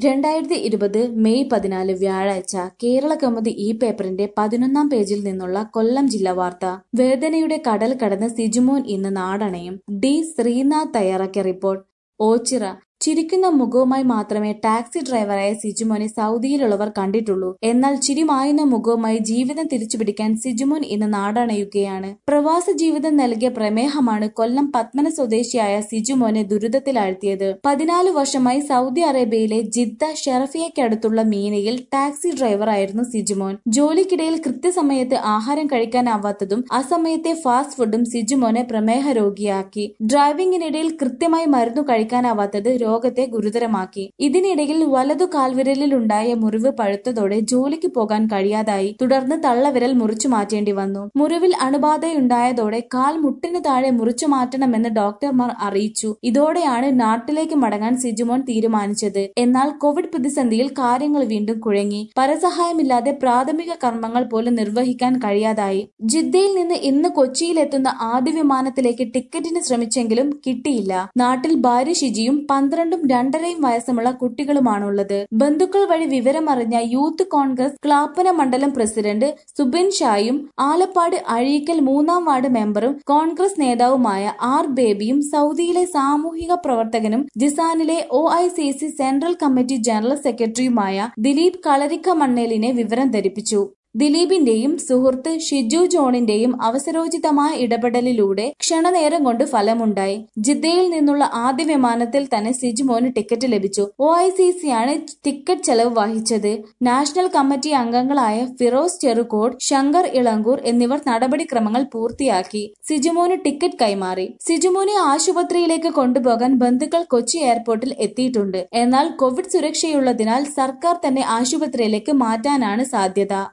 2020 May 14 വ്യാഴാഴ്ച കേരളകൗമുദി ഈ പേപ്പറിന്റെ 11-ാം പേജിൽ നിന്നുള്ള കൊല്ലം ജില്ലാ വാർത്ത. വേദനയുടെ കടൽ കടന്ന് സിജുമോൻ ഇന്ന് നാടണയും. ഡി ശ്രീനാഥ് തയ്യാറാക്കിയ റിപ്പോർട്ട്. ഓച്ചിറ. ചിരിക്കുന്ന മുഖവുമായി മാത്രമേ ടാക്സി ഡ്രൈവറായ സിജുമോനെ സൗദിയിലുള്ളവർ കണ്ടിട്ടുള്ളൂ. എന്നാൽ ചിരി മായുന്ന മുഖവുമായി ജീവിതം തിരിച്ചുപിടിക്കാൻ സിജുമോൻ ഇന്ന് നാടണയുകയാണ്. പ്രവാസ ജീവിതം നൽകിയ പ്രമേഹമാണ് കൊല്ലം പത്മന സ്വദേശിയായ സിജുമോനെ ദുരിതത്തിലാഴ്ത്തിയത്. 14 വർഷമായി സൗദി അറേബ്യയിലെ ജിദ്ദ ഷെറഫിയയ്ക്കടുത്തുള്ള മീനയിൽ ടാക്സി ഡ്രൈവറായിരുന്നു സിജുമോൻ. ജോലിക്കിടയിൽ കൃത്യസമയത്ത് ആഹാരം കഴിക്കാനാവാത്തതും അസമയത്തെ ഫാസ്റ്റ് ഫുഡും സിജുമോനെ പ്രമേഹ രോഗിയാക്കി. ഡ്രൈവിംഗിനിടയിൽ കൃത്യമായി മരുന്നു കഴിക്കാനാവാത്തത് രോഗത്തെ ഗുരുതരമാക്കി. ഇതിനിടയിൽ വലതു കാൽവിരലിലുണ്ടായ മുറിവ് പഴുത്തതോടെ ജോലിക്ക് പോകാൻ കഴിയാതായി. തുടർന്ന് തള്ളവിരൽ മുറിച്ചു മാറ്റേണ്ടി വന്നു. മുറിവിൽ അണുബാധയുണ്ടായതോടെ കാൽ മുട്ടിന് താഴെ മുറിച്ചു മാറ്റണമെന്ന് ഡോക്ടർമാർ അറിയിച്ചു. ഇതോടെയാണ് നാട്ടിലേക്ക് മടങ്ങാൻ സിജുമോൻ തീരുമാനിച്ചത്. എന്നാൽ കോവിഡ് പ്രതിസന്ധിയിൽ കാര്യങ്ങൾ വീണ്ടും കുഴങ്ങി. പരസഹായമില്ലാതെ പ്രാഥമിക കർമ്മങ്ങൾ പോലും നിർവഹിക്കാൻ കഴിയാതായി. ജിദ്ദയിൽ നിന്ന് ഇന്ന് കൊച്ചിയിലെത്തുന്ന ആദ്യ വിമാനത്തിലേക്ക് ടിക്കറ്റിന് ശ്രമിച്ചെങ്കിലും കിട്ടിയില്ല. നാട്ടിൽ ഭാര്യ ഷിജിയും 12ഉം 2.5 വയസ്സുമുള്ള കുട്ടികളുമാണുള്ളത്. ബന്ധുക്കൾ വഴി വിവരമറിഞ്ഞ യൂത്ത് കോൺഗ്രസ് ക്ലാപ്പന മണ്ഡലം പ്രസിഡന്റ് സുബിൻ ഷായും ആലപ്പാട് അഴീക്കൽ 3-ാം വാർഡ് മെമ്പറും കോൺഗ്രസ് നേതാവുമായ ആർ ബേബിയും സൗദിയിലെ സാമൂഹിക പ്രവർത്തകനും ജിസാനിലെ OICC സെൻട്രൽ കമ്മിറ്റി ജനറൽ സെക്രട്ടറിയുമായ ദിലീപ് കളരിക്കമണ്ണേലിനെ വിവരം ധരിപ്പിച്ചു. ദിലീപിന്റെയും സുഹൃത്ത് ഷിജു ജോണിന്റെയും അവസരോചിതമായ ഇടപെടലിലൂടെ ക്ഷണനേരം കൊണ്ട് ഫലമുണ്ടായി. ജിദ്ദയിൽ നിന്നുള്ള ആദ്യ വിമാനത്തിൽ തന്നെ സിജുമോന് ടിക്കറ്റ് ലഭിച്ചു. OICC ആണ് ടിക്കറ്റ് ചെലവ് വഹിച്ചത്. നാഷണൽ കമ്മിറ്റി അംഗങ്ങളായ ഫിറോസ് ചെറുകോട്, ശങ്കർ ഇളങ്കൂർ എന്നിവർ നടപടിക്രമങ്ങൾ പൂർത്തിയാക്കി സിജുമോന് ടിക്കറ്റ് കൈമാറി. സിജുമോനെ ആശുപത്രിയിലേക്ക് കൊണ്ടുപോകാൻ ബന്ധുക്കൾ കൊച്ചി എയർപോർട്ടിൽ എത്തിയിട്ടുണ്ട്. എന്നാൽ കോവിഡ് സുരക്ഷയുള്ളതിനാൽ സർക്കാർ തന്നെ ആശുപത്രിയിലേക്ക് മാറ്റാനാണ് സാധ്യത.